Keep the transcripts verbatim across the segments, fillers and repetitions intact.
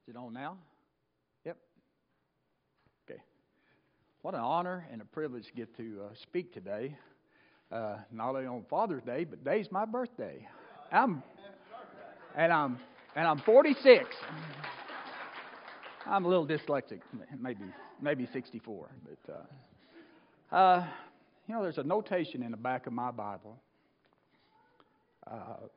Is it on now? Yep. Okay. What an honor and a privilege to get to uh, speak today. Uh, not only on Father's Day, but today's my birthday. I'm and I'm and I'm forty-six. I'm a little dyslexic, maybe maybe sixty-four. But uh, uh, you know, there's a notation in the back of my Bible. Uh,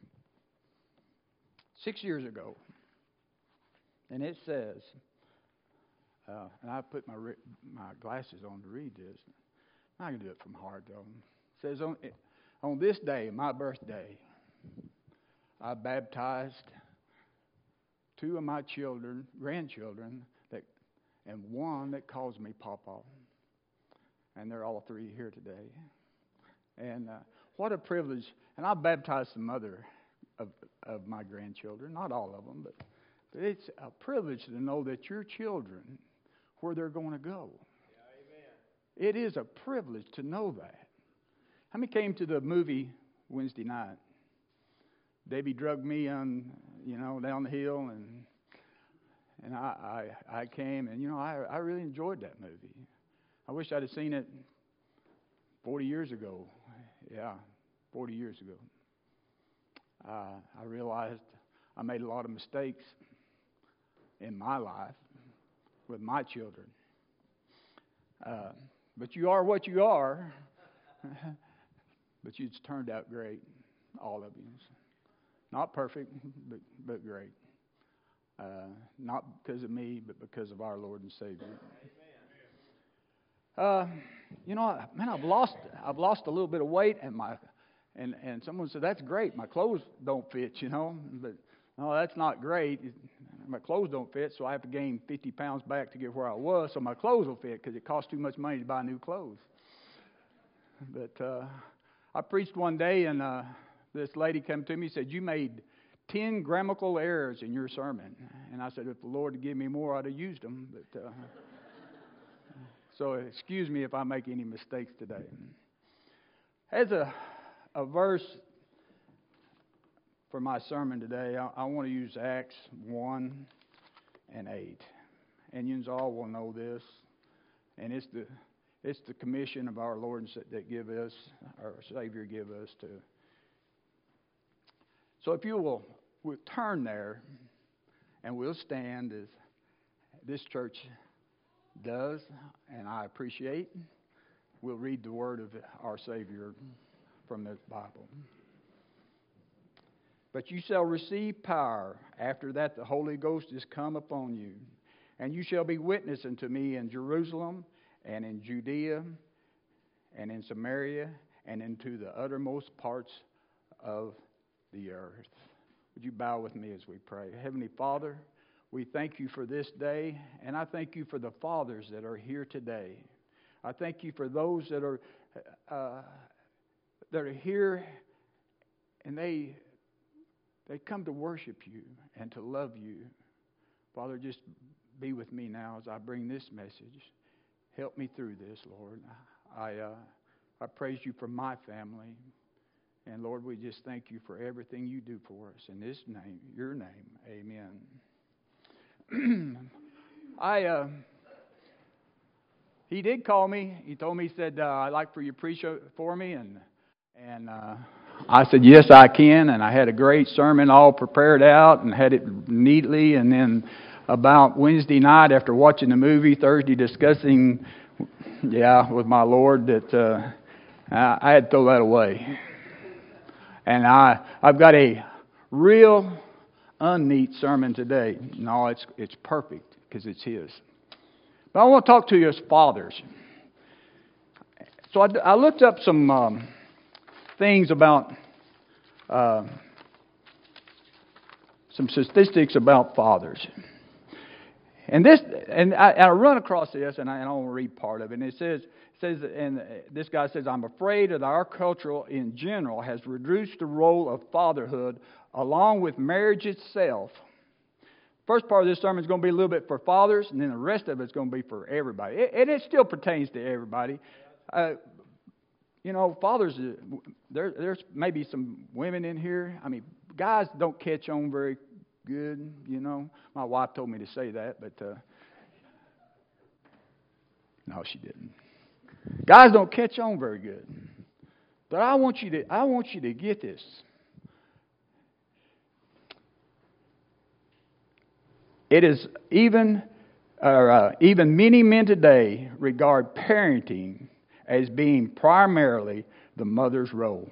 six years ago. And it says, uh, and I put my re- my glasses on to read this. I can do it from heart, though. It says, on, on this day, my birthday, I baptized two of my children, grandchildren, that, and one that calls me Papa. And they're all three here today. And uh, what a privilege. And I baptized some other of, of my grandchildren, not all of them, but... But it's a privilege to know that your children, where they're going to go. Yeah, it is a privilege to know that. How many came to the movie Wednesday night? Debbie drugged me on, you know, down the hill, and and I I, I came, and you know, I I really enjoyed that movie. I wish I'd have seen it forty years ago. Yeah, forty years ago. Uh, I realized I made a lot of mistakes in my life with my children. Uh, but you are what you are. But you've turned out great, all of you. Not perfect, but, but great. Uh, not because of me, but because of our Lord and Savior. Uh, you know, man, I've lost I've lost a little bit of weight, and my and and someone said that's great. My clothes don't fit, you know, but no, that's not great. My clothes don't fit, so I have to gain fifty pounds back to get where I was, so my clothes will fit because it costs too much money to buy new clothes. But uh, I preached one day, and uh, this lady came to me and said, you made ten grammatical errors in your sermon. And I said, if the Lord had given me more, I'd have used them. But uh, so excuse me if I make any mistakes today. As a, a verse for my sermon today, I, I want to use Acts one and eight. And you all will know this. And it's the it's the commission of our Lord that give us, our Savior give us to. So if you will we'll turn there, and we'll stand as this church does, and I appreciate. We'll read the word of our Savior from the Bible. But you shall receive power. After that the Holy Ghost is come upon you. And you shall be witness unto me in Jerusalem and in Judea and in Samaria and into the uttermost parts of the earth. Would you bow with me as we pray? Heavenly Father, we thank you for this day, and I thank you for the fathers that are here today. I thank you for those that are uh, that are here, and they they come to worship you and to love you. Father, just be with me now as I bring this message. Help me through this, Lord. I uh, I praise you for my family. And Lord, we just thank you for everything you do for us. In this name, your name, amen. I, uh, he did call me. He told me, he said, uh, I'd like for you to preach for me. And, and uh, I said, yes, I can. And I had a great sermon all prepared out and had it neatly. And then about Wednesday night, after watching the movie, Thursday discussing, yeah, with my Lord, that uh, I had to throw that away. And I, I've got a real unneat sermon today. No, it's it's perfect because it's His. But I want to talk to you as fathers. So I, I looked up some um, things about, uh, some statistics about fathers. And this, and I, I run across this, and I, and I want to read part of it. And it says, says, and this guy says, I'm afraid that our culture in general has reduced the role of fatherhood along with marriage itself. First part of this sermon is going to be a little bit for fathers, and then the rest of it's going to be for everybody. It, and it still pertains to everybody. Uh, you know, fathers, there, there's maybe some women in here. I mean, guys don't catch on very good, you know. My wife told me to say that, but uh, no, she didn't. Guys don't catch on very good. But I want you to I want you to get this. It is even uh, uh, even many men today regard parenting as being primarily the mother's role.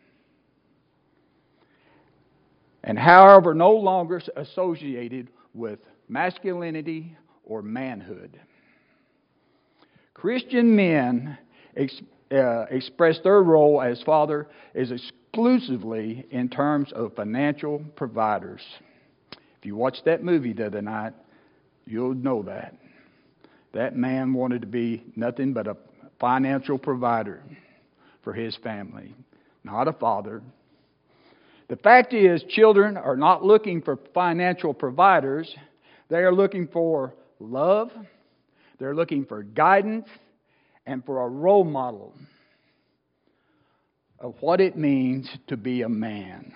And however, no longer associated with masculinity or manhood. Christian men ex, uh, express their role as father is exclusively in terms of financial providers. If you watched that movie the other night, you'll know that. That man wanted to be nothing but a financial provider for his family, not a father. The fact is, children are not looking for financial providers. They are looking for love. They're looking for guidance and for a role model of what it means to be a man.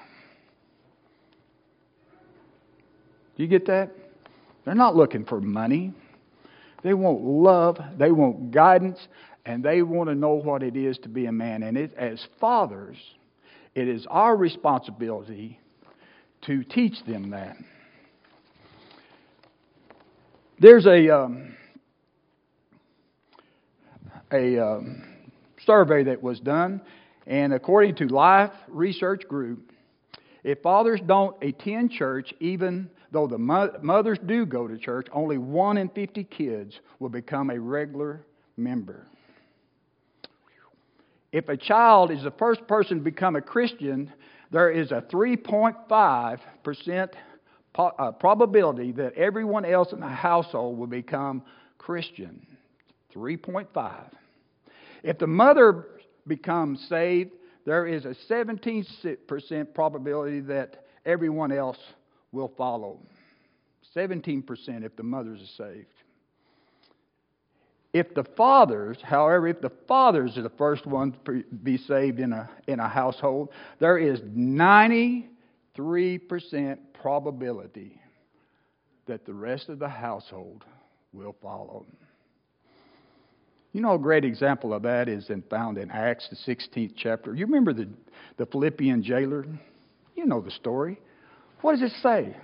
Do you get that? They're not looking for money. They want love. They want guidance. And they want to know what it is to be a man. And it, as fathers, it is our responsibility to teach them that. There's a um, a um, survey that was done, and according to Life Research Group, if fathers don't attend church, even though the mo- mothers do go to church, only one in fifty kids will become a regular member. If a child is the first person to become a Christian, there is a three point five percent po- uh, probability that everyone else in the household will become Christian. three point five. If the mother becomes saved, there is a seventeen percent probability that everyone else will follow. seventeen percent if the mothers are saved. If the fathers, however, if the fathers are the first ones to be saved in a in a household, there is ninety-three percent probability that the rest of the household will follow. You know, a great example of that is in, found in Acts, the sixteenth chapter. You remember the, the Philippian jailer? You know the story. What does it say?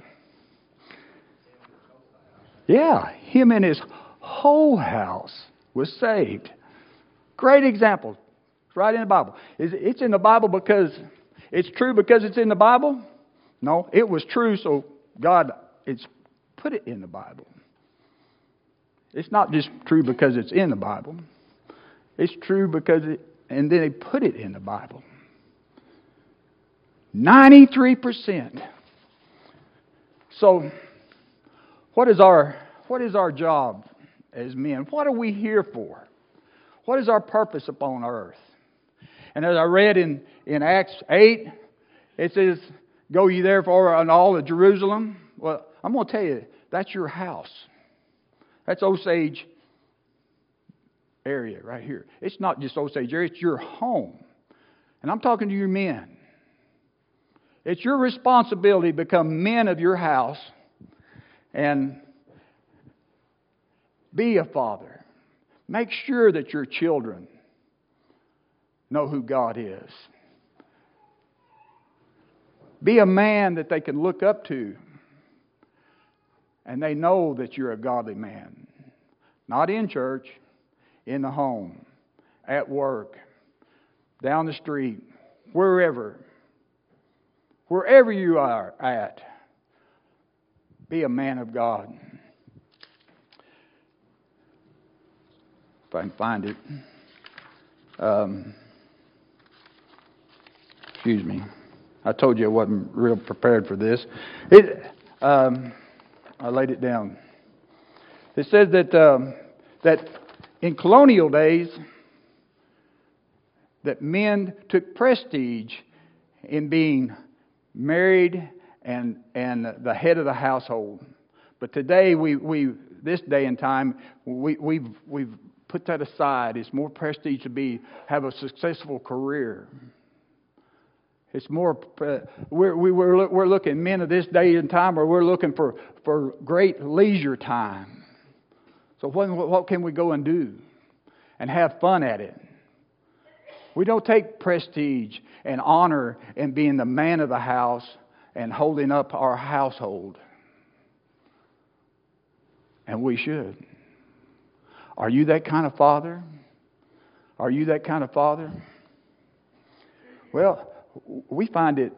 Yeah, him and his whole house was saved. Great example. It's right in the Bible. It's in the Bible because it's true because it's in the Bible? No, it was true, so God it's put it in the Bible. It's not just true because it's in the Bible. It's true because it, and then they put it in the Bible. ninety-three percent. So, what is our what is our job as men? What are we here for? What is our purpose upon earth? And as I read in, in Acts eight, it says, "Go ye therefore on all of Jerusalem." Well, I'm going to tell you, that's your house. That's Osage area right here. It's not just Osage area, it's your home. And I'm talking to you men. It's your responsibility to become men of your house and be a father. Make sure that your children know who God is. Be a man that they can look up to. And they know that you're a godly man. Not in church, in the home, at work, down the street, wherever. Wherever you are at, be a man of God. If I can find it. Um, excuse me. I told you I wasn't real prepared for this. It... Um, I laid it down. It says that um, that in colonial days, that men took prestige in being married and and the head of the household. But today, we we this day and time, we we've we've put that aside. It's more prestige to be have a successful career. It's more, uh, we're, we, we're, we're looking, men of this day and time, or we're looking for, for great leisure time. So what, what can we go and do and have fun at it? We don't take prestige and honor in being the man of the house and holding up our household. And we should. Are you that kind of father? Are you that kind of father? Well, we find it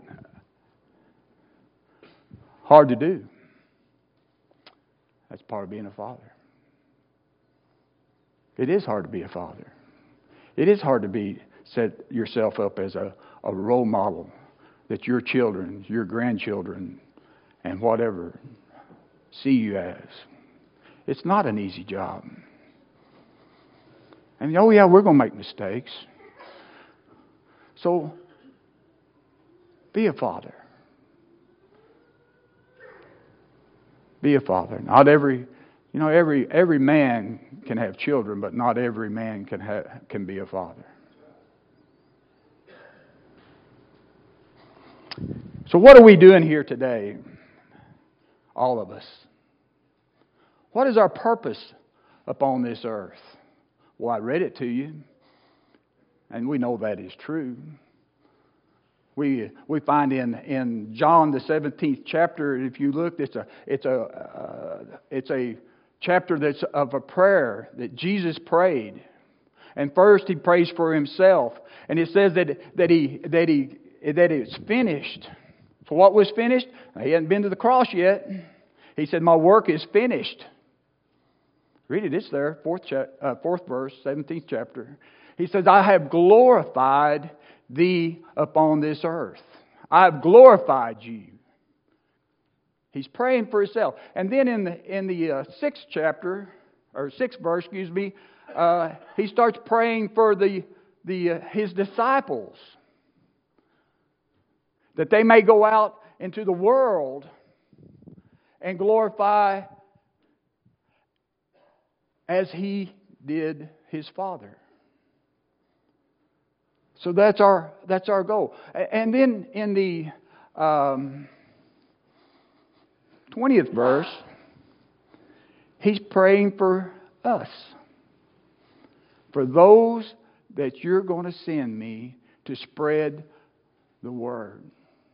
hard to do. That's part of being a father. It is hard to be a father. It is hard to be set yourself up as a, a role model that your children, your grandchildren, and whatever see you as. It's not an easy job. And oh yeah, we're going to make mistakes. So be a father. Be a father. Not every, you know, every every man can have children, but not every man can have, can be a father. So what are we doing here today? All of us. What is our purpose upon this earth? Well, I read it to you, and we know that is true. We we find in, in John the seventeenth chapter, if you look, it's a it's a uh, it's a chapter that's of a prayer that Jesus prayed. And first he prays for himself, and it says that that he that he that it's finished. So what was finished? He hadn't been to the cross yet. He said, "My work is finished." Read it. It's there, fourth cha- uh, fourth verse, seventeenth chapter. He says, "I have glorified thee upon this earth. I have glorified you." He's praying for himself. And then in the in the uh, sixth chapter, or sixth verse, excuse me, uh, he starts praying for the the uh, his disciples, that they may go out into the world and glorify as he did his Father. So that's our that's our goal. And then in the um, twentieth verse, he's praying for us. For those that you're going to send me to spread the word.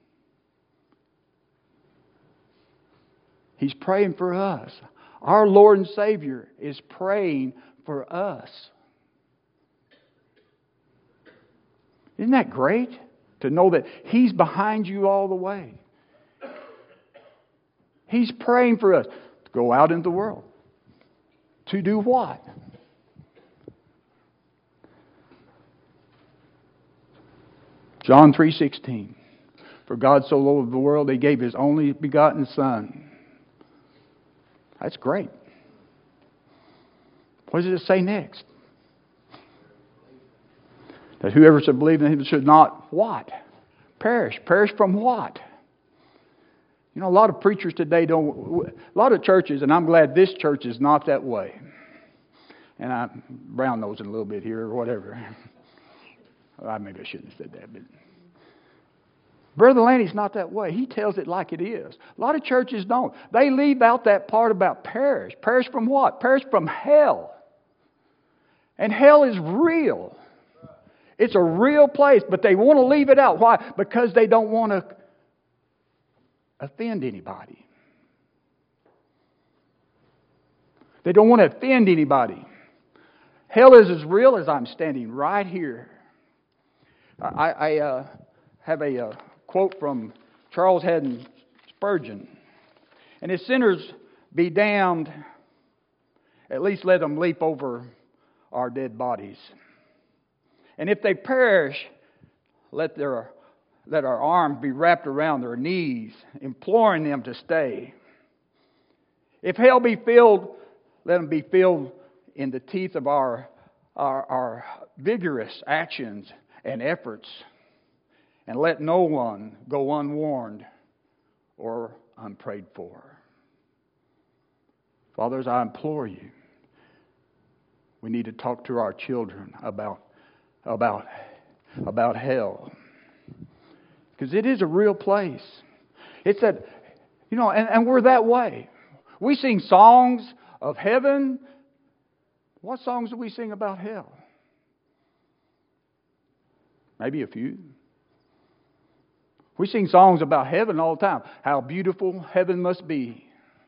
He's praying for us. Our Lord and Savior is praying for us. Isn't that great? To know that He's behind you all the way. He's praying for us to go out into the world. To do what? John three sixteen. For God so loved the world, He gave His only begotten Son. That's great. What does it say next? That whoever should believe in Him should not what? Perish. Perish from what? You know, a lot of preachers today don't... A lot of churches, and I'm glad this church is not that way. And I'm brown-nosing a little bit here or whatever. Well, maybe I shouldn't have said that, but... Brother Lanny's not that way. He tells it like it is. A lot of churches don't. They leave out that part about perish. Perish from what? Perish from hell. And hell is real. It's a real place, but they want to leave it out. Why? Because they don't want to offend anybody. They don't want to offend anybody. Hell is as real as I'm standing right here. I, I uh, have a uh, quote from Charles Haddon Spurgeon. And if sinners be damned, at least let them leap over our dead bodies. And if they perish, let their let our arms be wrapped around their knees, imploring them to stay. If hell be filled, let them be filled in the teeth of our, our, our vigorous actions and efforts. And let no one go unwarned or unprayed for. Fathers, I implore you, we need to talk to our children about, about, about hell. Because it is a real place. It's that, you know, and, and we're that way. We sing songs of heaven. What songs do we sing about hell? Maybe a few. We sing songs about heaven all the time. How beautiful heaven must be.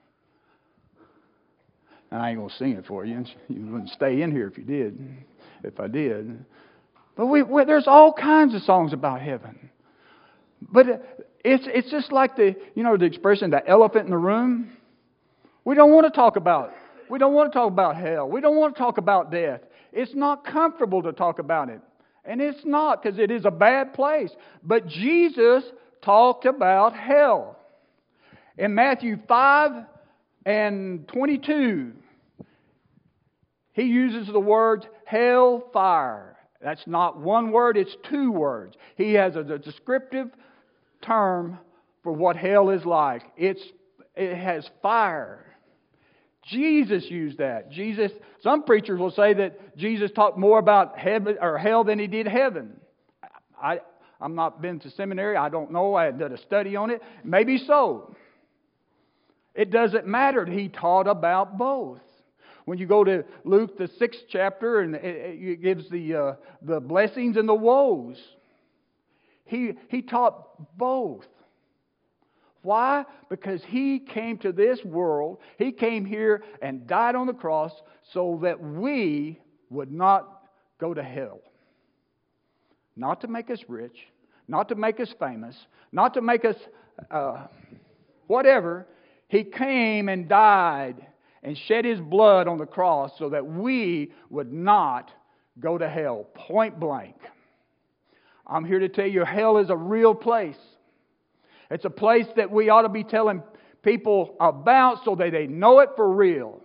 And I ain't going to sing it for you. You wouldn't stay in here if you did. If I did. But we, we, there's all kinds of songs about heaven. But it's it's just like the, you know, the expression, the elephant in the room. We don't want to talk about We don't want to talk about hell. We don't want to talk about death. It's not comfortable to talk about it. And it's not, because it is a bad place. But Jesus talked about hell. In Matthew five and twenty-two, He uses the words hell fire. That's not one word, it's two words. He has a, a descriptive term for what hell is like. It's it has fire. Jesus used that. Jesus. Some preachers will say that Jesus talked more about heaven or hell than He did heaven. I I'm not been to seminary. I don't know. I did a study on it. Maybe so. It doesn't matter. He taught about both. When you go to Luke, the sixth chapter, and it gives the uh, the blessings and the woes. He he taught both. Why? Because He came to this world. He came here and died on the cross so that we would not go to hell. Not to make us rich, not to make us famous, not to make us uh, whatever. He came and died and shed His blood on the cross so that we would not go to hell. Point blank. I'm here to tell you, hell is a real place. It's a place that we ought to be telling people about so that they know it for real.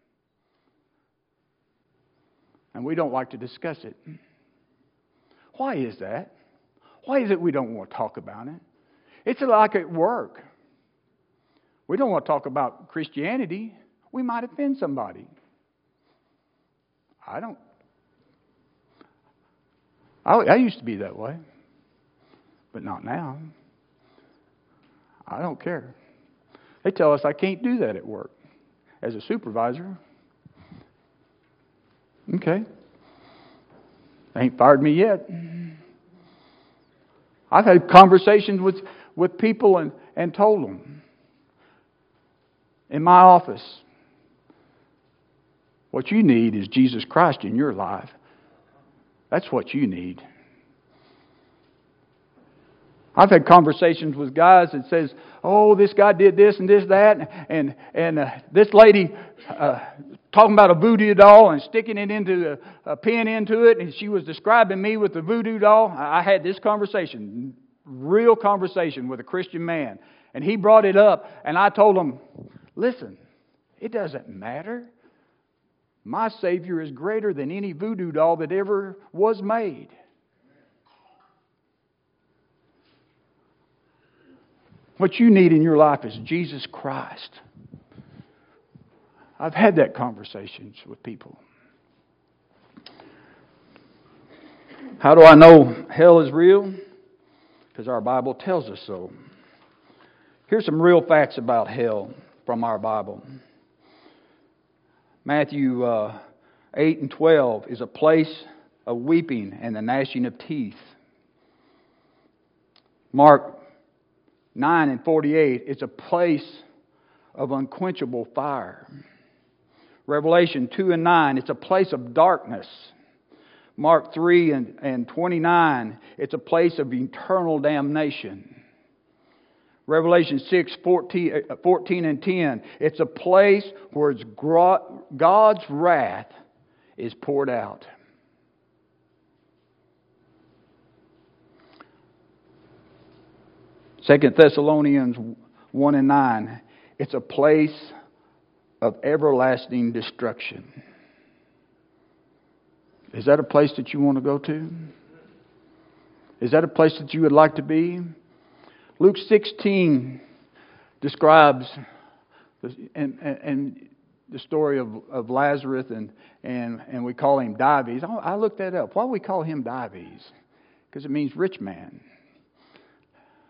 And we don't like to discuss it. Why is that? Why is it we don't want to talk about it? It's like at work. We don't want to talk about Christianity. We might offend somebody. I don't. I, I used to be that way. But not now. I don't care. They tell us I can't do that at work as a supervisor. Okay. They ain't fired me yet. I've had conversations with, with people and, and told them in my office, what you need is Jesus Christ in your life. That's what you need. I've had conversations with guys that says, "Oh, this guy did this and this that," and and uh, this lady uh, talking about a voodoo doll and sticking it into the, a pin into it, and she was describing me with the voodoo doll. I had this conversation, real conversation with a Christian man, and he brought it up, and I told him, "Listen, it doesn't matter. My Savior is greater than any voodoo doll that ever was made." What you need in your life is Jesus Christ. I've had that conversations with people. How do I know hell is real? Because our Bible tells us so. Here's some real facts about hell from our Bible. Matthew uh, eight and twelve is a place of weeping and the gnashing of teeth. Mark nine and forty-eight, it's a place of unquenchable fire. Revelation two and nine, it's a place of darkness. Mark three and, and twenty-nine, it's a place of eternal damnation. Revelation six, fourteen, fourteen and ten, it's a place where it's God's wrath is poured out. Second Thessalonians one and nine, it's a place of everlasting destruction. Is that a place that you want to go to? Is that a place that you would like to be? Luke sixteen describes the, and, and, and the story of, of Lazarus, and, and, and we call him Dives. I, I looked that up. Why do we call him Dives? Because it means rich man.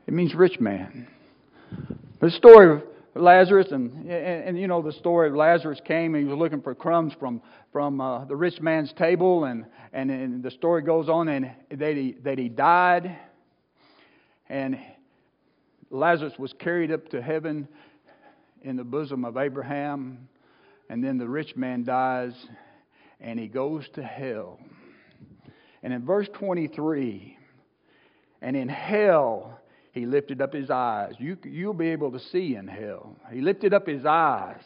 It means rich man. The story of Lazarus, and, and, and you know the story of Lazarus came and he was looking for crumbs from from uh, the rich man's table, and, and and the story goes on, and that he that he died, and Lazarus was carried up to heaven in the bosom of Abraham, and then the rich man dies, and he goes to hell. And in verse twenty-three, and in hell he lifted up his eyes. You, you'll be able to see in hell. He lifted up his eyes.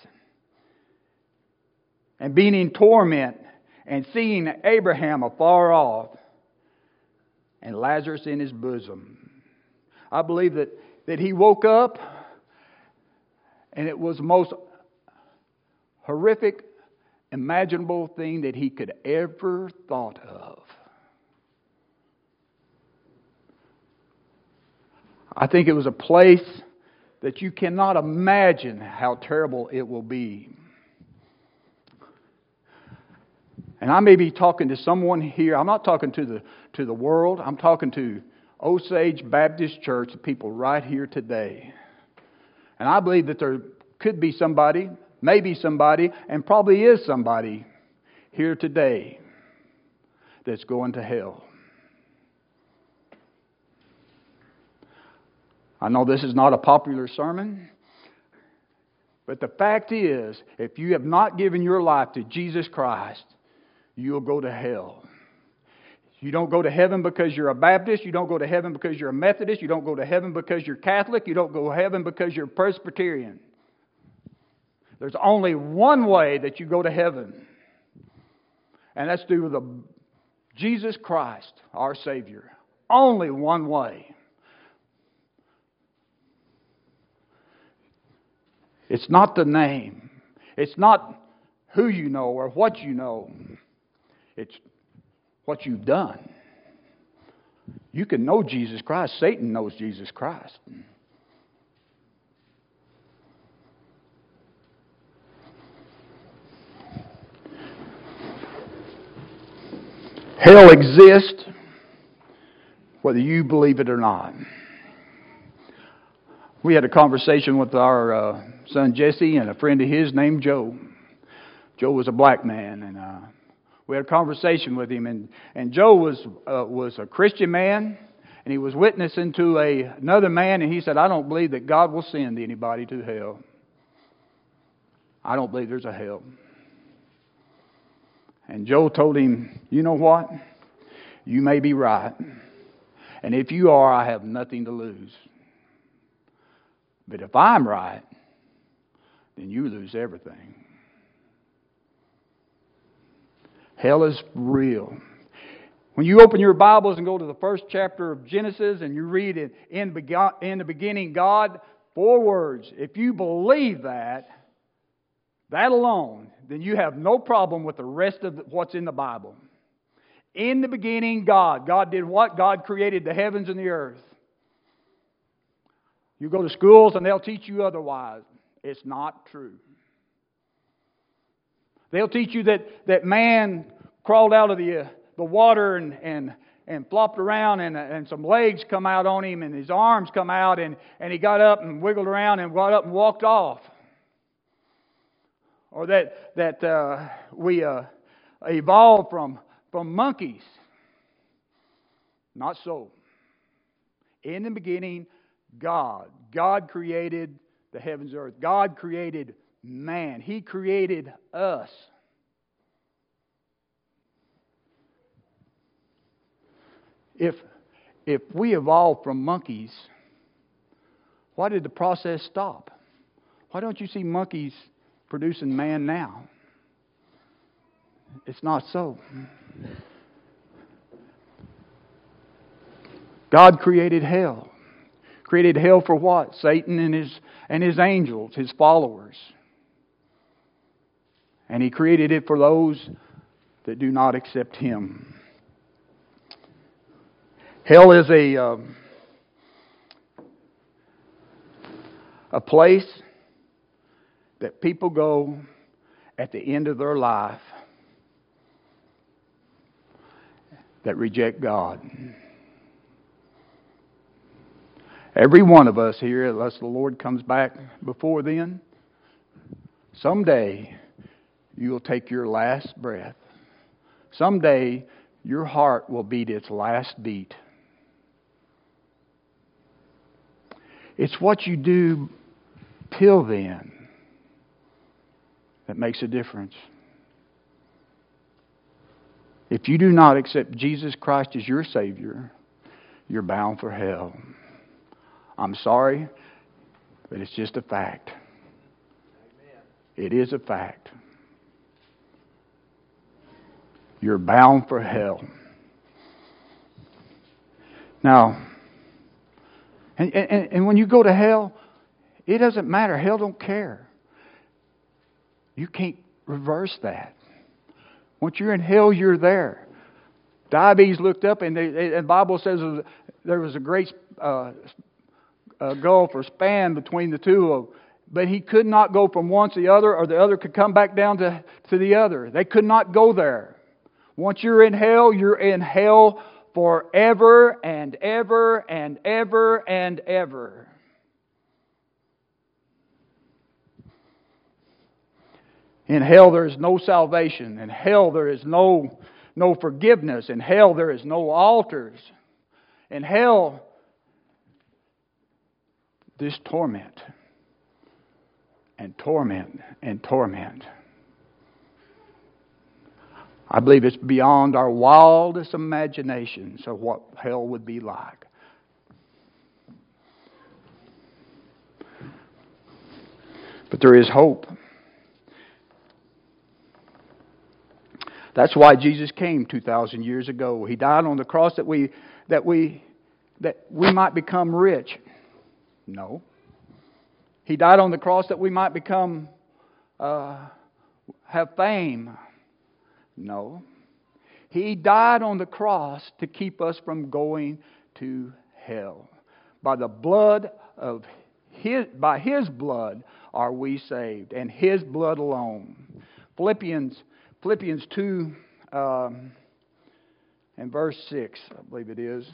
And being in torment, and seeing Abraham afar off, and Lazarus in his bosom. I believe that, that he woke up, and it was the most horrific, imaginable thing that he could ever thought of. I think it was a place that you cannot imagine how terrible it will be. And I may be talking to someone here. I'm not talking to the to the world. I'm talking to Osage Baptist Church, the people right here today. And I believe that there could be somebody, maybe somebody, and probably is somebody here today that's going to hell. I know this is not a popular sermon, but the fact is, if you have not given your life to Jesus Christ, you'll go to hell. You don't go to heaven because you're a Baptist. You don't go to heaven because you're a Methodist. You don't go to heaven because you're Catholic. You don't go to heaven because you're Presbyterian. There's only one way that you go to heaven, and that's through the Jesus Christ, our Savior. Only one way. It's not the name. It's not who you know or what you know. It's what you've done. You can know Jesus Christ. Satan knows Jesus Christ. Hell exists whether you believe it or not. We had a conversation with our uh, son Jesse and a friend of his named Joe. Joe was a black man, and uh, we had a conversation with him. And, and Joe was uh, was a Christian man, and he was witnessing to a, another man, and he said, "I don't believe that God will send anybody to hell. I don't believe there's a hell." And Joe told him, "You know what? You may be right. And if you are, I have nothing to lose. But if I'm right, then you lose everything." Hell is real. When you open your Bibles and go to the first chapter of Genesis and you read it, in, in the beginning God, four words. If you believe that, that alone, then you have no problem with the rest of what's in the Bible. In the beginning God. God did what? God created the heavens and the earth. You go to schools and they'll teach you otherwise. It's not true. They'll teach you that, that man crawled out of the uh, the water and, and, and flopped around and, and some legs come out on him and his arms come out and, and he got up and wiggled around and got up and walked off. Or that that uh, we uh, evolved from, from monkeys. Not so. In the beginning, God. God created the heavens and earth. God created man. He created us. If, if we evolved from monkeys, why did the process stop? Why don't you see monkeys producing man now? It's not so. God created hell. Created hell for what? Satan and his and his angels, his followers. And He created it for those that do not accept Him. Hell is a um, a place that people go at the end of their life that reject God. Every one of us here, unless the Lord comes back before then, someday you'll take your last breath. Someday your heart will beat its last beat. It's what you do till then that makes a difference. If you do not accept Jesus Christ as your Savior, you're bound for hell. I'm sorry, but it's just a fact. Amen. It is a fact. You're bound for hell. Now, and, and, and when you go to hell, it doesn't matter. Hell don't care. You can't reverse that. Once you're in hell, you're there. Diabetes looked up, and, they, and the Bible says there was a great uh, a gulf or span between the two of them. But he could not go from one to the other, or the other could come back down to, to the other. They could not go there. Once you're in hell, you're in hell forever and ever and ever and ever. In hell there is no salvation. In hell there is no, no forgiveness. In hell there is no altars. In hell, this torment and torment and torment. I believe it's beyond our wildest imaginations of what hell would be like. But there is hope. That's why Jesus came two thousand years ago. He died on the cross that we that we that we might become rich. No. He died on the cross that we might become uh, have fame. No. He died on the cross to keep us from going to hell. By the blood of his by his blood are we saved, and his blood alone. Philippians Philippians two um, and verse six, I believe it is.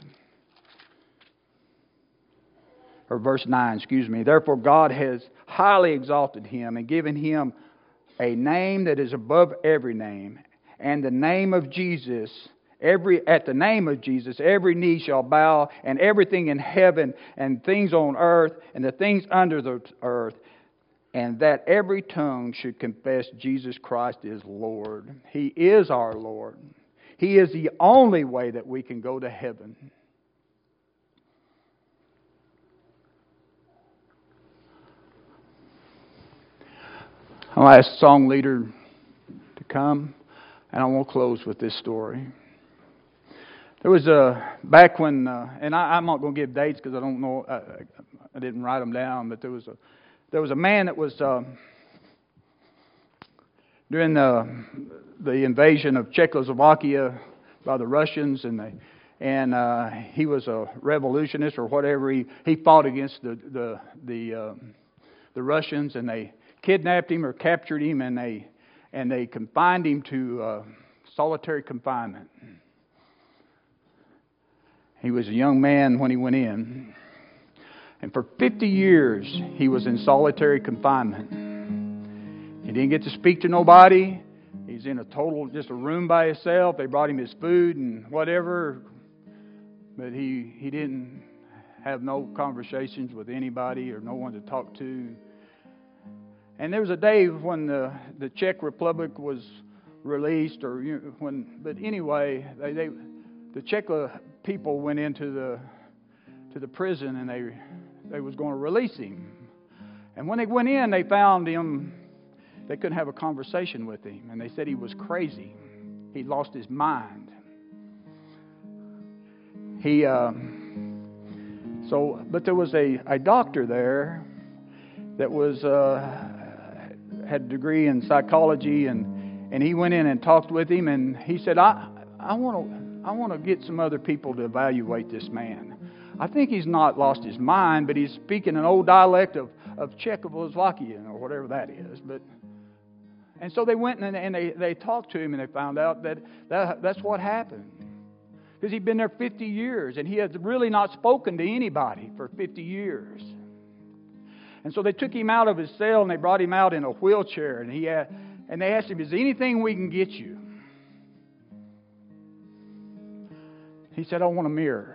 Or verse nine, excuse me. Therefore God has highly exalted him and given him a name that is above every name. And the name of Jesus, every at the name of Jesus, every knee shall bow, and everything in heaven and things on earth and the things under the earth, and that every tongue should confess Jesus Christ is Lord. He is our Lord. He is the only way that we can go to heaven. I'll ask the song leader to come, and I want to close with this story. There was a, back when, uh, and I, I'm not going to give dates because I don't know, I, I didn't write them down, but there was a, there was a man that was, uh, during the, the invasion of Czechoslovakia by the Russians, and they, and uh, he was a revolutionist or whatever. He, he fought against the the the, uh, the Russians, and they kidnapped him or captured him, and they and they confined him to uh, solitary confinement. He was a young man when he went in, and for fifty years he was in solitary confinement. He didn't get to speak to nobody. He's in a total, just a room by himself. They brought him his food and whatever, but he he didn't have no conversations with anybody or no one to talk to. And there was a day when the, the Czech Republic was released, or you know, when. But anyway, they, they the Czech people went into the to the prison, and they they was going to release him. And when they went in, they found him. They couldn't have a conversation with him, and they said he was crazy. He lost his mind. He uh, so, but there was a, a doctor there that was. Uh, had a degree in psychology, and, and he went in and talked with him, and he said, I I want to I want to get some other people to evaluate this man. I think he's not lost his mind, but he's speaking an old dialect of, of Czechoslovakian or whatever that is. But and so they went and, and they, they talked to him, and they found out that, that that's what happened. Because he'd been there fifty years, and he had really not spoken to anybody for fifty years. And so they took him out of his cell, and they brought him out in a wheelchair. And he had, and they asked him, "Is there anything we can get you?" He said, "I want a mirror."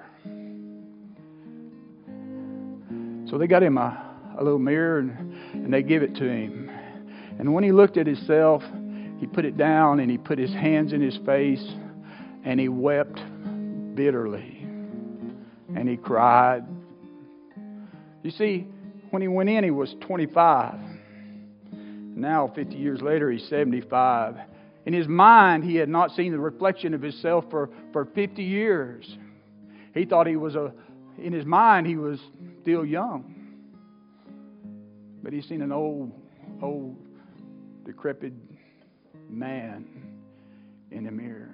So they got him a, a little mirror, and, and they give it to him. And when he looked at himself, he put it down, and he put his hands in his face, and he wept bitterly. And he cried. You see, when he went in, he was twenty-five. Now, fifty years later, he's seventy-five. In his mind, he had not seen the reflection of himself for, for fifty years. He thought he was a, in his mind, he was still young. But he's seen an old, old, decrepit man in the mirror.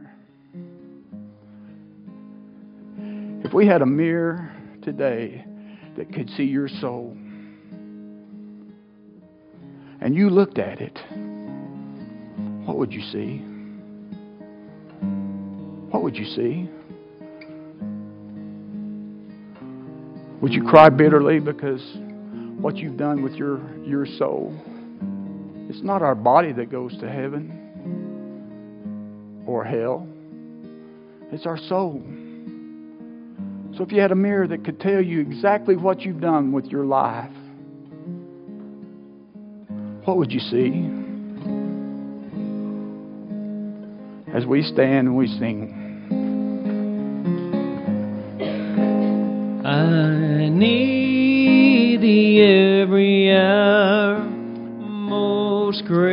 If we had a mirror today that could see your soul, and you looked at it, what would you see? What would you see? Would you cry bitterly because what you've done with your, your soul? It's not our body that goes to heaven or hell. It's our soul. So if you had a mirror that could tell you exactly what you've done with your life, what would you see? As we stand and we sing. I need thee every hour.